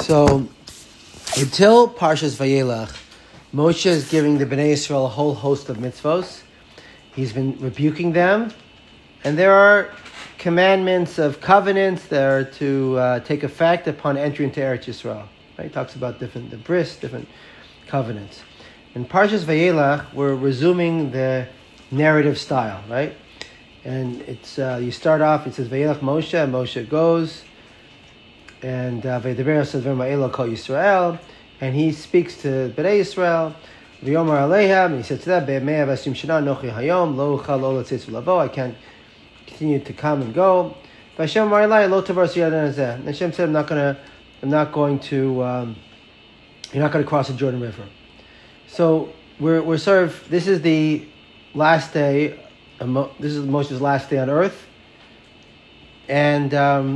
So, until Parshas Vayelach, Moshe is giving the Bnei Yisrael a whole host of mitzvos. He's been rebuking them, and there are commandments of covenants that are to take effect upon entry into Eretz Yisrael. Right? He talks about the bris, different covenants. In Parshas Vayelach, we're resuming the narrative style, right? And it's you start off. It says Vayelach Moshe, and Moshe goes. And Vaydaber says V'ma'elo kol Yisrael, and he speaks to Bnei Yisrael. V'yomer Aleiham, and he says to them, Be'emei avasim shana nochi hayom lo uchal lo letzitz v'lavo. I can't continue to come and go. V'Hashem amar Elai lo tavar siyadan hazeh. And Hashem said, you're not going to cross the Jordan River. So we're sort of, this is the last day. This is Moshe's last day on earth, and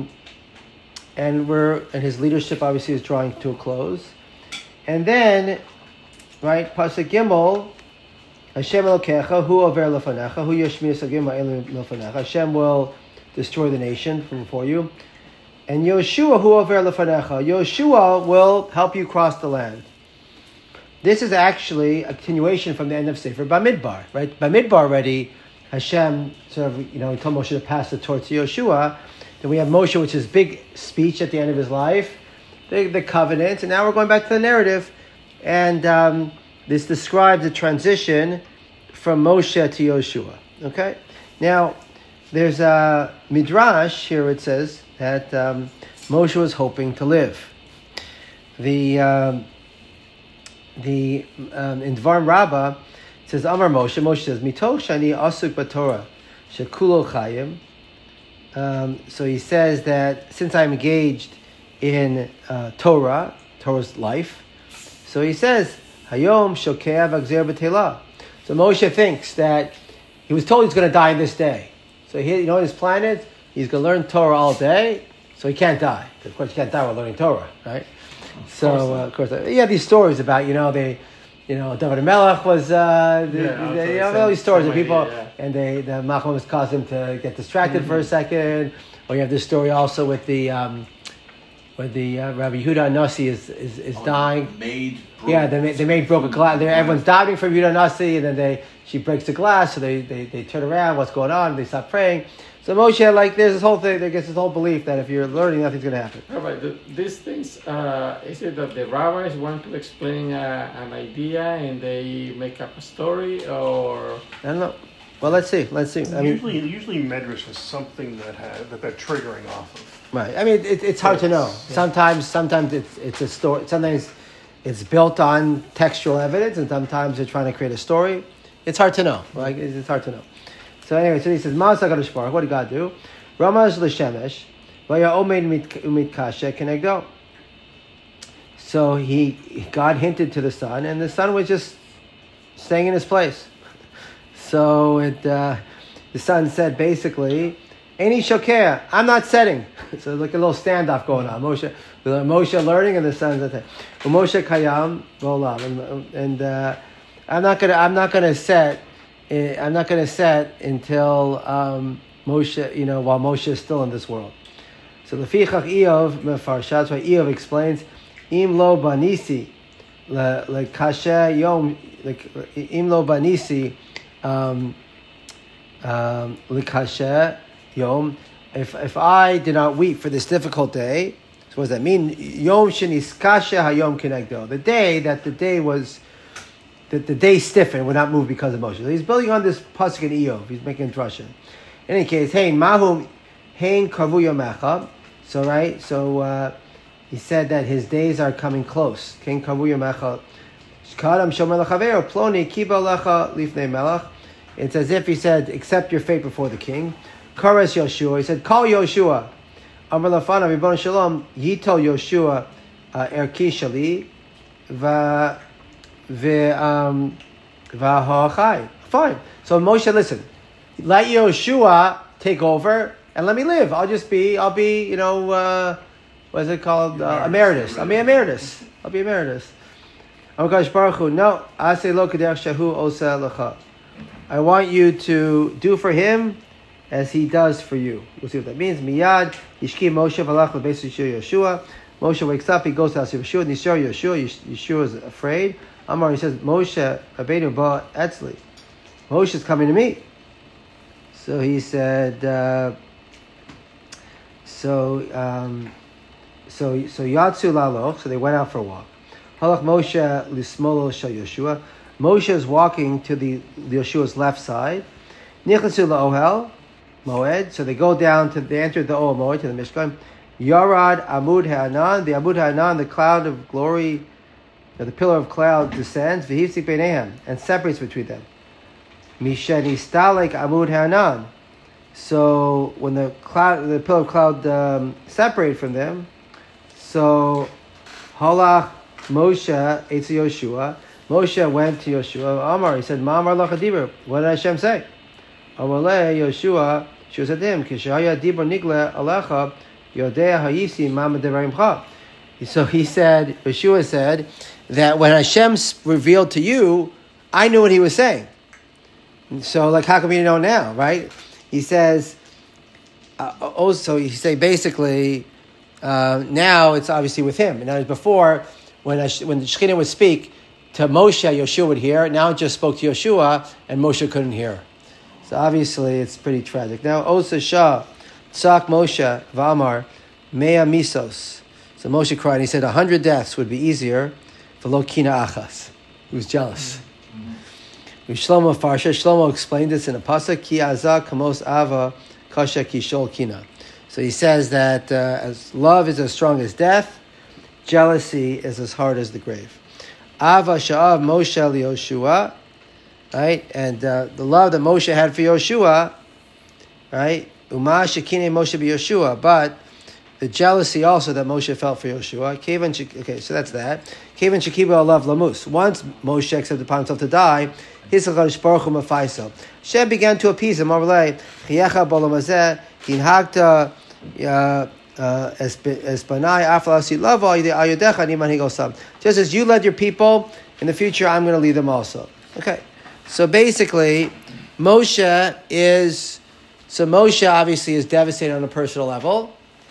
his leadership obviously is drawing to a close. And then, right, Pasuk Gimel, Hashem Elokecha, hu over lefanecha, hu yashmir sagim ha'elim lefanecha. Hashem will destroy the nation from before you. And Yoshua, hu over lefanecha. Yoshua will help you cross the land. This is actually a continuation from the end of Sefer Bamidbar, right? Bamidbar already, Hashem sort of, he told Moshe to pass the torch to Yoshua. Then we have Moshe, which is big speech at the end of his life, the covenant, and now we're going back to the narrative. And this describes the transition from Moshe to Yoshua. Okay? Now, there's a midrash here. It says that Moshe was hoping to live. In Dvarim Rabbah, it says, Amar Moshe, Moshe says, Mitoch shani asuk b'Torah, shekulo chayim. So he says that since I'm engaged in Torah's life, so he says, Hayom shokeh v'gzer b'telah. So Moshe thinks that he was told he's going to die this day. So his plan is he's going to learn Torah all day, so he can't die. Of course, you can't die while learning Torah, right? So of course, you have these stories about David Melech was all these stories of people, and the Malcham was caused him to get distracted for a second. Or you have this story also with the Rabbi Yehuda Nasi is dying. The maid broke a glass. Everyone's diving from Yehuda Nasi, and then she breaks the glass. So they turn around. What's going on? They stop praying. So Moshe, there's this whole thing. There gets this whole belief that if you're learning, nothing's going to happen. Rabbi, these things, is it that the rabbis want to explain an idea and they make up a story, or? I don't know. Well, let's see. Usually Medrash is something that they're triggering off of. Right. I mean, it's hard to know. Yeah. Sometimes it's a story. Sometimes it's built on textual evidence, and sometimes they're trying to create a story. It's hard to know. Right? It's hard to know. So anyway, he says, Ma'as HaKadosh Baruch, what did God do? Ramaz l'shemesh, v'ya omeid umitkashe kenegdo. So God hinted to the sun, and the sun was just staying in his place. So the sun said basically, Eini shokeh, I'm not setting. So there's like a little standoff going on. Moshe learning, and the sun said, Moshe kayam v'olam, and I'm not gonna set until Moshe, while Moshe is still in this world. So the Fichach Eov Mefarshat, why Eov explains, Im lo banisi le kashe yom, Im lo banisi le kashe yom. If I did not weep for this difficult day, so what does that mean? Yom shenis kashe hayom kenegdo. The day stiffened, would not move because of Moshe. So he's building on this pasuk in Eov. He's making a drasha. In any case, mahum kavu yomecha. So right, he said that his days are coming close. Hein kavu yomecha. Shkadam shomer lechaver ploni kiba lecha lifnei melech. It's as if he said, accept your fate before the king. Kares Yoshua. He said, call Yoshua. Amar lafana Ribbon Shalom. Yitol Yoshua erki shali Fine. So Moshe, listen, let Yoshua take over and let me live. I'll be, what is it called? Emeritus. I'll be emeritus. Amakash Baruch Hu, no, Aseh lo k'derech shehu oseh lecha. I want you to do for him as he does for you. We'll see what that means. Miyad, Yishki Moshe v'alach l'beis Yoshua. Moshe wakes up, he goes to Yeshua, Yeshua is afraid. Amar, he says, Moshe, Rabbeinu ba etzli. Moshe is coming to me. So he said, so Yatsu laloch, so they went out for a walk. Halach Moshe lismolo shel Yeshua. Moshe is walking to the Yeshua's left side. Nichlatsu la'ohel moed. So they entered the Ohel Moed, to the Mishkan. Yarad Amud Ha'anan, the Amud Ha'anan, the cloud of glory, the pillar of cloud descends, v'hifzik beinehem, and separates between them. Misheni Stalek Amud Ha'anan. So when the pillar of cloud separated from them, so Halach Moshe Eitz Yoshua. Moshe went to Yoshua. Amar, he said, Ma'amar lachadibur. What did Hashem say? Amar le Yoshua. She said to him, Kishaya dibur nigle alecha. So he said, Yeshua said, that when Hashem revealed to you, I knew what he was saying. So, like, how come you know now, right? He says, basically, now it's obviously with him. And as before, when the Shekhinah would speak to Moshe, Yeshua would hear. Now it just spoke to Yeshua, and Moshe couldn't hear. So obviously, it's pretty tragic. Now, Osa Shah, Tzak Moshe V'amar Mea Misos. So Moshe cried. He said 100 deaths would be easier for Lo Kina Achas. He was jealous. Shlomo Farsha. Shlomo explained this in a pasuk. Ki Azah Kamos Ava Kasha Kishol Kina. So he says that as love is as strong as death, jealousy is as hard as the grave. Ava Sha'av Moshe LiYoshua. Right, and the love that Moshe had for Yoshua, right. Uma shekine Moshe b'Yoshua, but the jealousy also that Moshe felt for Yoshua. Okay, so that's that. Kevan shekiba alav lamus. Once Moshe accepted upon himself to die, his HaKadosh Baruch Hu mafaiso. Hashem began to appease him. Amalei chiyecha b'olamazeh kinhagta espanai aflasi lava ayodecha niman higosam. Just as you led your people, in the future I'm going to lead them also. Okay, so basically, Moshe obviously is devastated on a personal level.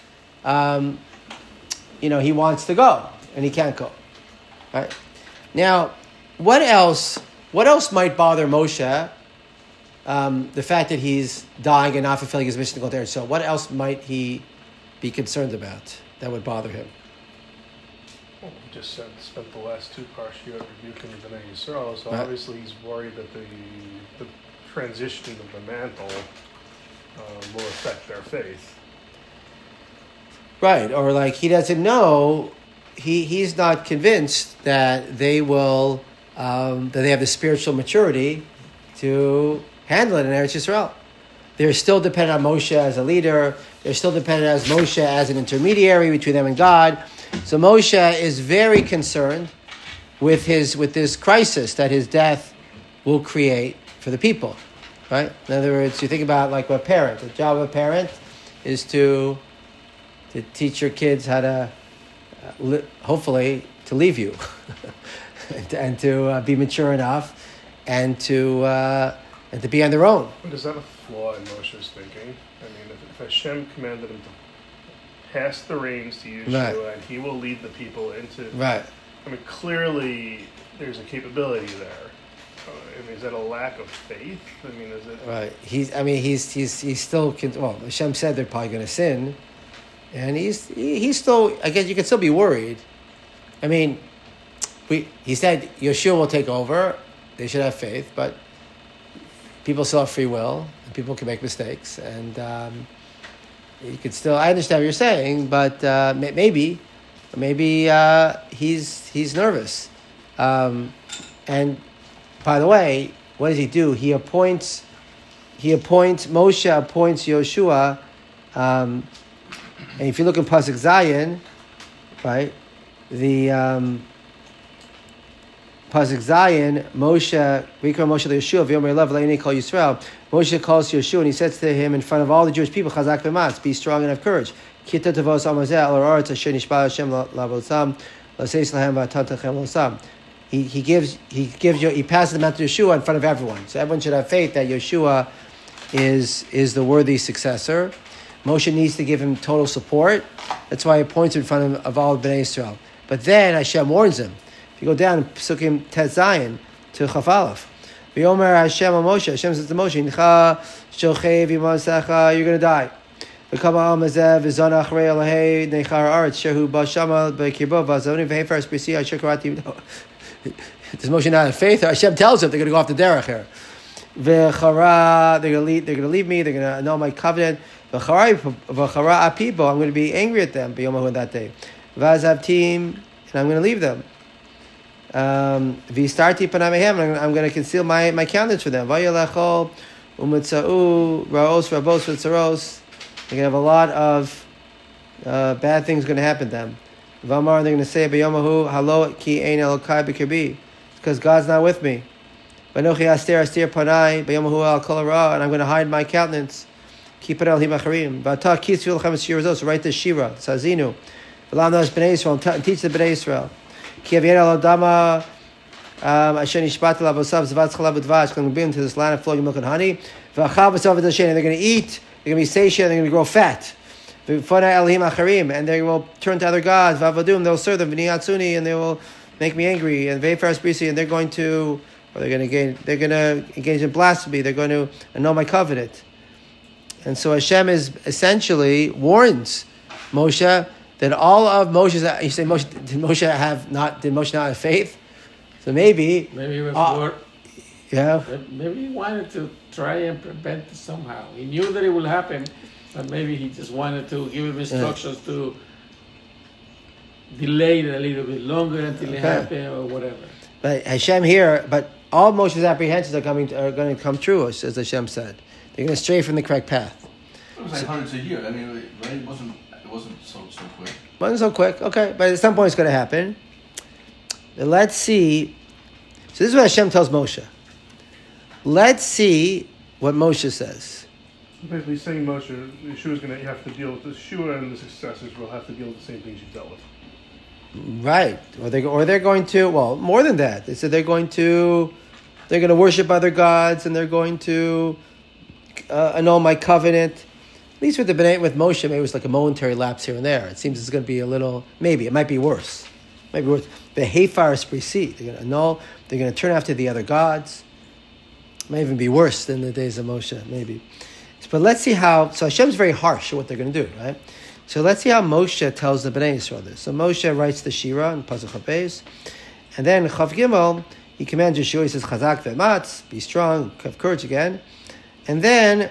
He wants to go, and he can't go. All right. Now, what else might bother Moshe? The fact that he's dying and not fulfilling his mission to go there. So what else might he be concerned about that would bother him? Well, he just spent the last two parshiyot rebuking the Bnei Yisrael, so obviously he's worried that the transitioning of the mantle will affect their faith. Right, or like he doesn't know, he's not convinced that they will, that they have the spiritual maturity to handle it in Eretz Yisrael. They're still dependent on Moshe as a leader. They're still dependent on Moshe as an intermediary between them and God. So Moshe is very concerned with this crisis that his death will create for the people. Right? In other words, you think about like a parent. The job of a parent is to teach your kids how to, hopefully, to leave you, and to be mature enough, and to be on their own. But is that a flaw in Moshe's thinking? I mean, if Hashem commanded him to pass the reins to Yeshua, and he will lead the people into... Right. I mean, clearly, there's a capability there. Is that a lack of faith? I mean, is it... Right. He's still... Well, Hashem said they're probably going to sin. And he's still... Again, you can still be worried. I mean, he said Yeshua will take over. They should have faith. But people still have free will. And people can make mistakes. And you could still... I understand what you're saying. But maybe he's nervous. And... By the way, what does he do? Moshe appoints Yoshua, and if you look in Pasuk Zayin, right, the Pasuk Zayin, Moshe, Vikram Moshe the Yeshua, V'yomer Elav Le'inei Kol Yisrael. Moshe calls Yeshua and he says to him in front of all the Jewish people, Chazak v'matz, be strong and have courage. Kita tavos amazeh al ha'aretz asher nishba Hashem la'avotzam, la'seis lahem v'atatachem l'osam. He passes the mantle to Yeshua in front of everyone. So everyone should have faith that Yeshua is the worthy successor. Moshe needs to give him total support. That's why he points in front of all of Bnei Israel. But then Hashem warns him. If you go down in Pesukim Tet Zayin to Chaf Aleph, V'yomer Hashem Moshe, Hashem says to Moshe, Incha shochei v'masecha, you're going to die. V'kama amazev v'zana achrei alahei nechar aretz shehu b'shama b'kirbo v'azoni v'hefer esprisi asher karati. Does Moshe not have faith? Or Hashem tells him they're going to go off the derech here. V'chara, they're going to leave me. They're going to annul my covenant. V'chara apibo, I'm going to be angry at them. B'yomahu that day. V'azavtim, and I'm going to leave them. V'starti panamehem, I'm going to conceal my countenance for them. V'yalechol u'mitzau raos rabos v'tzaros. They're going to have a lot of bad things going to happen to them. V'amar, they're going to say b'yomahu halo ki ein elokai b'kirbi, because God's not with me. V'anochi astir panai b'yomahu al kol hara, and I'm going to hide my countenance. Keep it al himacharim. V'ata kisvil lechem shirazos. Write the shira sazinu. V'lam nas b'nei Yisrael, and teach the b'nei Yisrael. Ki avyer al adama asher nishpat lavosav zvat chalav v'dvash. Going to bring them to this land of flowing milk and honey. V'achal v'sav v'dashen, and they're going to eat. They're going to be satiated. They're going to grow fat. V'fonai elohim acharim, and they will turn to other gods. V'avadum, they'll serve them. V'niyatzuni, and they will make me angry. And v'efaras brisi, and they're going to engage in blasphemy. They're going to annul my covenant. And so Hashem is essentially warns Moshe that all of Moshe's. You say Moshe did Moshe not have faith? So maybe he was bored. Yeah. Maybe he wanted to try and prevent it somehow. He knew that it would happen, but maybe he just wanted to give him instructions to delay it a little bit longer until it happened or whatever. But Hashem here, but all Moshe's apprehensions are going to come true, as Hashem said. They're going to stray from the correct path. It was like hundreds a year. I mean, right? It wasn't so quick. It wasn't so quick. Okay, but at some point it's going to happen. But let's see. So this is what Hashem tells Moshe. Let's see what Moshe says. Basically saying Moshe, Yeshua's going to have to deal with this. Yeshua and the successors will have to deal with the same things you've dealt with. Right. Or they're going to, well, more than that. They said they're going to worship other gods, and they're going to annul my covenant. At least with Moshe, maybe it was like a momentary lapse here and there. It seems it's going to be a little, maybe, it might be worse. The Hefaris Brisi, they're going to annul, they're going to turn after the other gods. It might even be worse than the days of Moshe, maybe. But let's see how, so Hashem's very harsh at what they're going to do, right? So let's see how Moshe tells the Bnei Yisrael this. So Moshe writes the Shira in Pasuk Chav, and then Chav Gimel, he commands Yeshua, he says, Chazak ve'matz, be strong, have courage again. And then,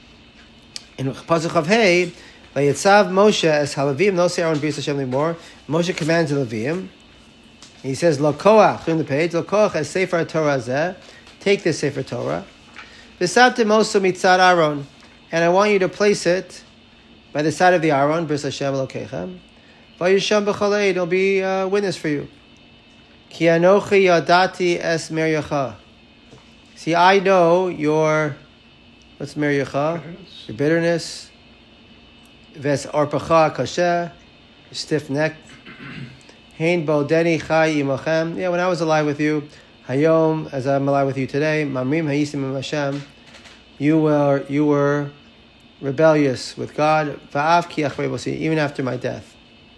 in Pasuk Chav Hei, Vayetzav Moshe as halavim no say Aaron bris Hashem anymore. Moshe commands the Levim. He says, Lo koach, turn the page, Lo koach as Sefer Torah zeh, take this Sefer Torah. V'sabte mosu mitzad Aaron, and I want you to place it by the side of the Aaron, bris Hashem Elokechem. Vayisham b'chalei, it'll be a witness for you. Ki anochi yadati es meryacha. See, I know your, what's meryacha? Your bitterness. Ves arpacha kasher, stiff neck. Hein bodeni chai imachem. Yeah, when I was alive with you, hayom, as I'm alive with you today, mamrim hayisim Hashem. You were rebellious with God. Va'av ki achrei bosi, even after my death.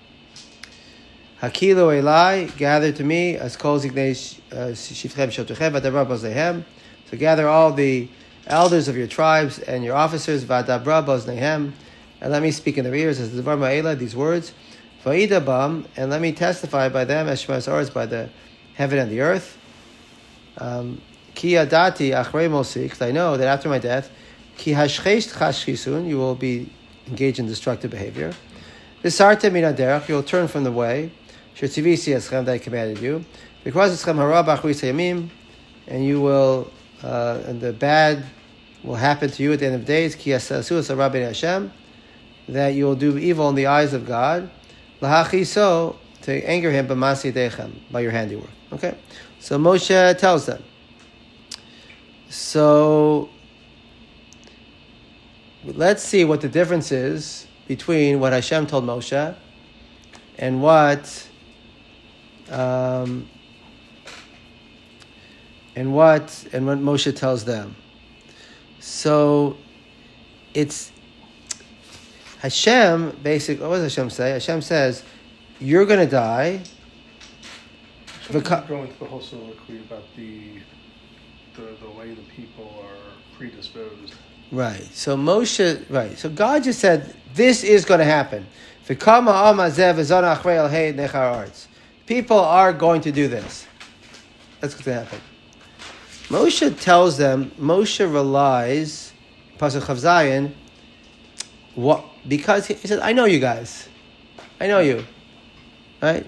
Hakilo elai, gather to me as kol zignei shiftchem shotechem v'adabra boznehem. So gather all the elders of your tribes and your officers, v'adabra boznehem, and let me speak in their ears as the Dvar Ma'ela, these words, v'idabam, and let me testify by them as Shema Sa'aretz, by the heaven and the earth. Ki adati achrei mosi, because I know that after my death, ki hashchesh chashchisun, you will be engaged in destructive behavior. V'sarte min haderech, you will turn from the way. Shetzivisi eschem, that I commanded you. Because eschem hara b'achris hayamim, and you will, and the bad will happen to you at the end of days. Ki asasu asara b'nei Hashem, that you will do evil in the eyes of God. Lahachiso, to anger him, b'masi dechem, by your handiwork. Okay, so Moshe tells them. So let's see what the difference is between what Hashem told Moshe and what Moshe tells them. So it's Hashem, basically, what does Hashem say? Hashem says, you're going to die. Go into the whole soliloquy about the way the people are predisposed. Right. So Moshe, right. So God just said, this is going to happen. People are going to do this. That's what's going to happen. Moshe tells them, Moshe relies, Pasuk Chav Zayin, because he said, I know you guys. I know you. Right?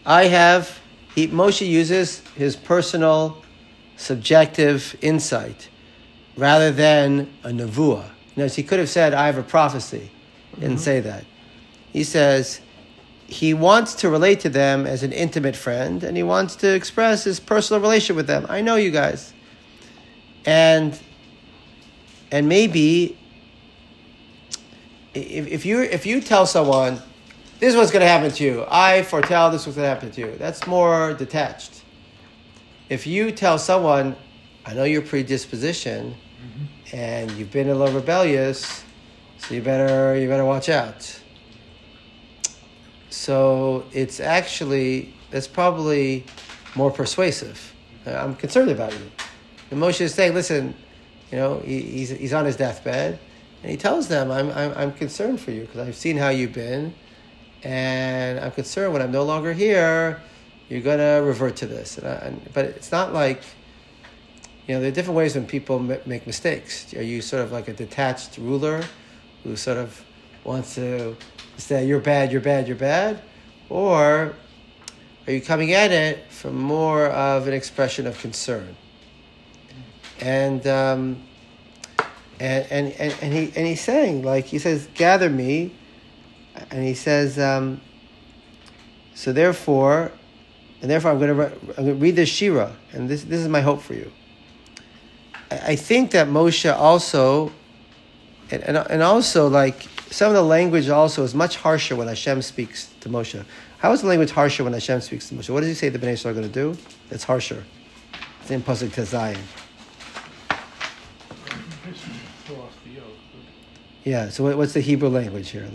Moshe uses his personal, subjective insight rather than a nevuah. He could have said, I have a prophecy. He didn't say that. He says, he wants to relate to them as an intimate friend, and he wants to express his personal relationship with them. I know you guys. And maybe if you tell someone, this is what's going to happen to you, I foretell this is what's going to happen to you, that's more detached. If you tell someone, I know your predisposition, and you've been a little rebellious, so you better watch out. So that's probably more persuasive. I'm concerned about you. And Moshe is saying, listen, he's on his deathbed, and he tells them, I'm concerned for you because I've seen how you've been, and I'm concerned when I'm no longer here, you're going to revert to this. But it's not like, there are different ways when people make mistakes. Are you sort of like a detached ruler who sort of wants to say, you're bad, you're bad, you're bad? Or are you coming at it from more of an expression of concern? And he's saying, he says, gather me, and he says, so therefore I'm going to read this Shira, and this is my hope for you. I think that Moshe also, and also some of the language also is much harsher when Hashem speaks to Moshe. How is the language harsher when Hashem speaks to Moshe? What does he say the Bnei Yisrael are going to do? It's harsher. It's in Pasuk Tezayin. Yeah, so what's the Hebrew language here?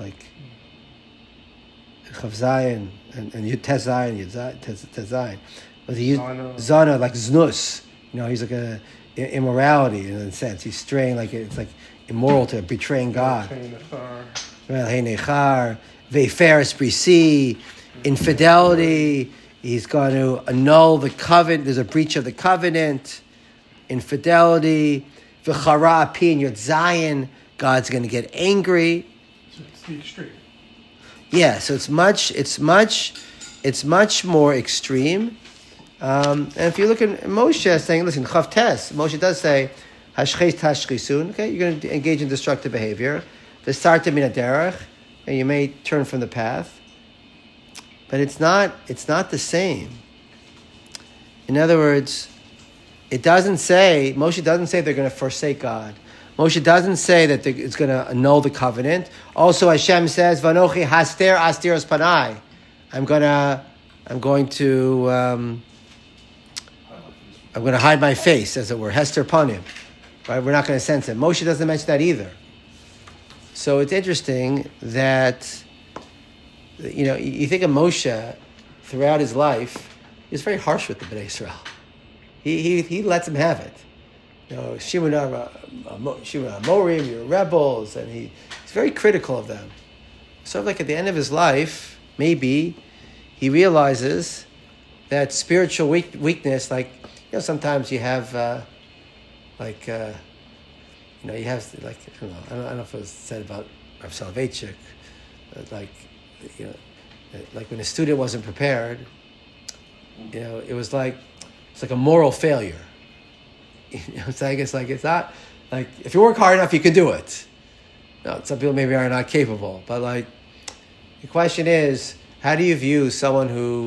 Chav Zayin and Yud Tezayin, Tezayin. But he used Zana, like Znus. He's like a immorality in a sense. He's straying, it's like immoral to betraying God. Nechar, Ve'feres Brisi, infidelity. He's going to annul the covenant. There's a breach of the covenant. Infidelity. V'chara api in Yud Zayin. God's going to get angry. So it's the extreme. Yeah, so it's much more extreme. And if you look at Moshe saying, listen, Chavtes, Moshe does say, Hashches tashchisun, okay, you're going to engage in destructive behavior. V'sarta min haderech, and you may turn from the path. But it's not the same. In other words, Moshe doesn't say they're going to forsake God. Moshe doesn't say that it's going to annul the covenant. Also, Hashem says, "Vanochi haster astiros panai." I'm going to hide my face, as it were, hester panim. Right? We're not going to sense it. Moshe doesn't mention that either. So it's interesting that you think of Moshe throughout his life. He's very harsh with the Bnei Yisrael. He lets them have it. Shimon Amorim, you're rebels, and he's very critical of them. Sort of like at the end of his life, maybe he realizes that spiritual weakness, sometimes you have, you have, I don't know if it was said about Rav Soloveitchik, when a student wasn't prepared, it's like a moral failure. It's not if you work hard enough, you can do it. No, some people maybe are not capable, but the question is, how do you view someone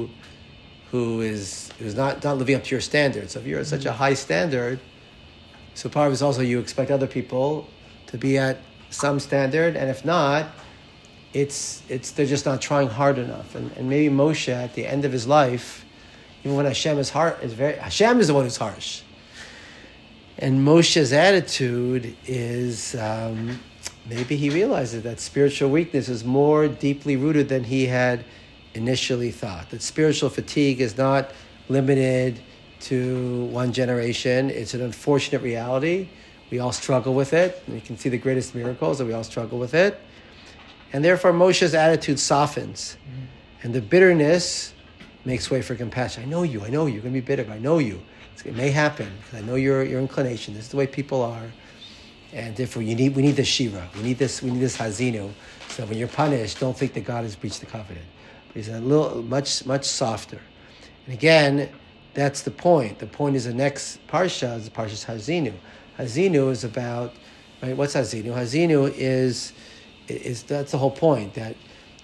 who's not living up to your standards? So if you're at such a high standard, so part of it is also you expect other people to be at some standard, and if not, they're just not trying hard enough. And maybe Moshe at the end of his life, even when Hashem is Hashem is the one who's harsh. And Moshe's attitude is maybe he realizes that spiritual weakness is more deeply rooted than he had initially thought. That spiritual fatigue is not limited to one generation. It's an unfortunate reality. We all struggle with it. And you can see the greatest miracles, and we all struggle with it. And therefore, Moshe's attitude softens. And the bitterness makes way for compassion. I know you. You're going to be bitter, but I know you. It may happen, because I know your inclination. This is the way people are. And therefore, we need this shira. We need this hazinu. So when you're punished, don't think that God has breached the covenant. But he's a little, much softer. And again, that's the point. The point is the next parsha is the parsha's hazinu. Hazinu is about, right? What's hazinu? Hazinu is that's the whole point. That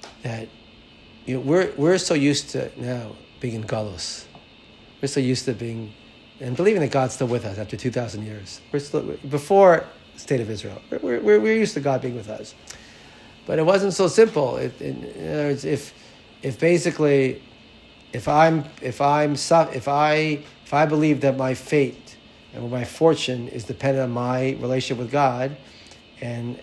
we're so used to now being in galus. We're so used to being, and believing that God's still with us after 2,000 years. We're still before the state of Israel. We're used to God being with us, but it wasn't so simple. In other words, if I believe that my fate and my fortune is dependent on my relationship with God, and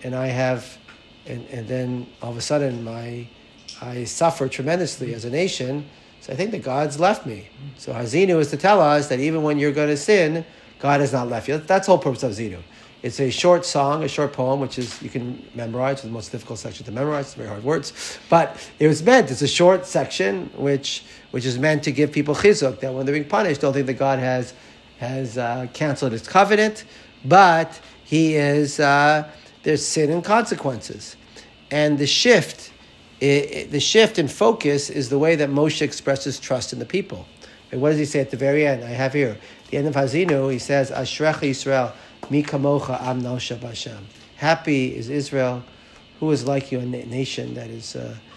then all of a sudden I suffer tremendously as a nation. So I think that God's left me. So Hazinu is to tell us that even when you're going to sin, God has not left you. That's the whole purpose of Hazinu. It's a short song, a short poem, which is you can memorize. It's the most difficult section to memorize. It's very hard words, but it's a short section which is meant to give people chizuk, that when they're being punished, don't think that God has canceled His covenant, but He is there's sin and consequences, and the shift in focus is the way that Moshe expresses trust in the people. And what does he say at the very end? I have here, at the end of Hazinu, he says, Ashrecha Yisrael, mi kamocha am nosha b'Hashem. Happy is Israel, who is like you, a nation that is,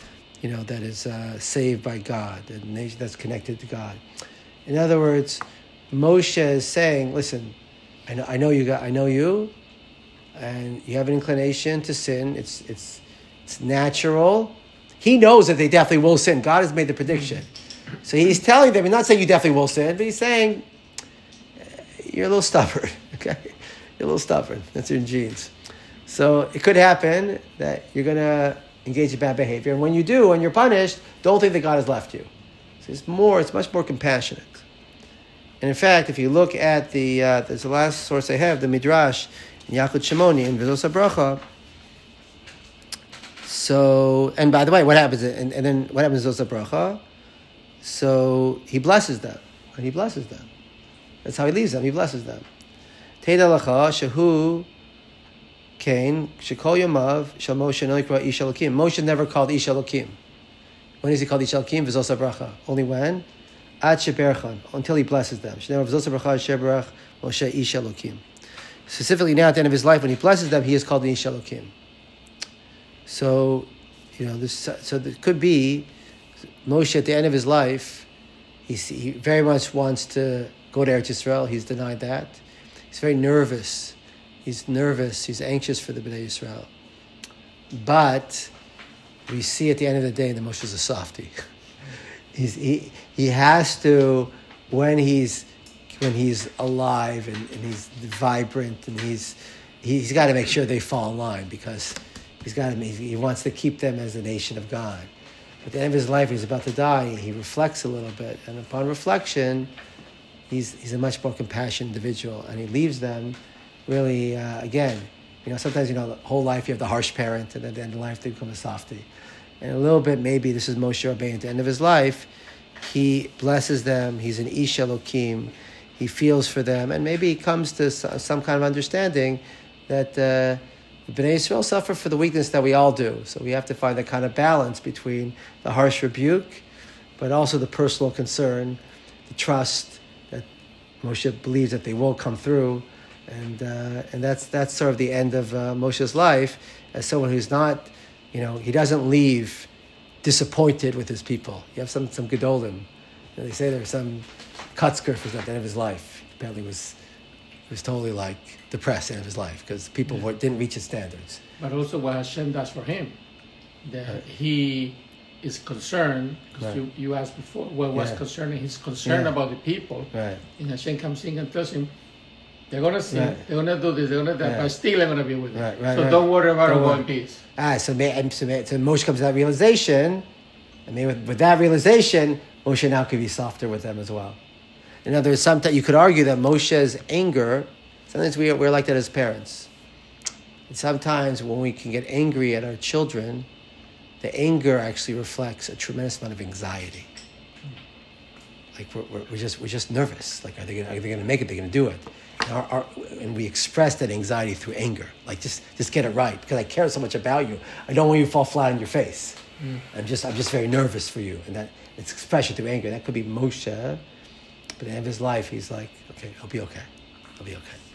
saved by God, a nation that's connected to God. In other words, Moshe is saying, listen, I know you, and you have an inclination to sin. It's natural. He knows that they definitely will sin. God has made the prediction. So he's telling them, he's not saying you definitely will sin, but he's saying, you're a little stubborn, okay? You're a little stubborn. That's in genes. So it could happen that you're going to engage in bad behavior. And when you do, when you're punished, don't think that God has left you. So it's much more compassionate. And in fact, if you look at there's the last source I have, the Midrash, in Yalkut Shimoni, in Vizos HaBracha. So, and by the way, what happens? And then what happens in Vizos HaBracha? So he blesses them. And he blesses them. That's how he leaves them. He blesses them. Teida Lacha, Shehu, Cain, Shekol Yomav, Shal Moshe Noikra Ish Elokim. Moshe never called Ish Elokim. When is he called Ish Elokim? Vizos HaBracha. Only when? Ad Sheberchan, until he blesses them. Shnei Vizos HaBracha Sheberach Moshe Ish Elokim. Specifically now at the end of his life, when he blesses them, he is called the Ish Elokim. So, so there could be Moshe at the end of his life. He very much wants to go to Eretz Yisrael. He's denied that. He's very nervous. He's anxious for the Bnei Yisrael. But we see at the end of the day that Moshe is a softie. He has to, when he's alive and he's vibrant, and he's got to make sure they fall in line, because he wants to keep them as a nation of God. At the end of his life, he's about to die. He reflects a little bit, and upon reflection, he's a much more compassionate individual, and he leaves them really, again, sometimes, the whole life you have the harsh parent, and at the end of life they become a softie. And a little bit, maybe this is Moshe Rabbeinu. At the end of his life, he blesses them. He's an Ish Elokim. He feels for them, and maybe he comes to some kind of understanding that the Bnei Yisrael suffer for the weakness that we all do. So we have to find that kind of balance between the harsh rebuke, but also the personal concern, the trust that Moshe believes that they will come through, and that's sort of the end of Moshe's life as someone who's not, he doesn't leave disappointed with his people. You have some Gedolim. They say there are some Kutzker was at the end of his life. Apparently was totally depressed at the end of his life because people didn't reach his standards. But also what Hashem does for him, that he is concerned, because you asked before what was concerning. He's concerned about the people. Right. And Hashem comes in and tells him, They're going to sin. Right. They're going to do this. They're going to. But still, I'm going to be with them. Right. So don't worry about avoiding this. So Moshe comes to that realization, and then with that realization, Moshe now can be softer with them as well. In other words, sometimes you could argue that Moshe's anger. Sometimes we're like that as parents. And sometimes when we can get angry at our children, the anger actually reflects a tremendous amount of anxiety. Like we're just nervous. Like are they going to make it? They're going to do it. And we express that anxiety through anger. Like just get it right because I care so much about you. I don't want you to fall flat on your face. I'm just very nervous for you, and that it's expression through anger. That could be Moshe, but at the end of his life, he's like, okay, I'll be okay.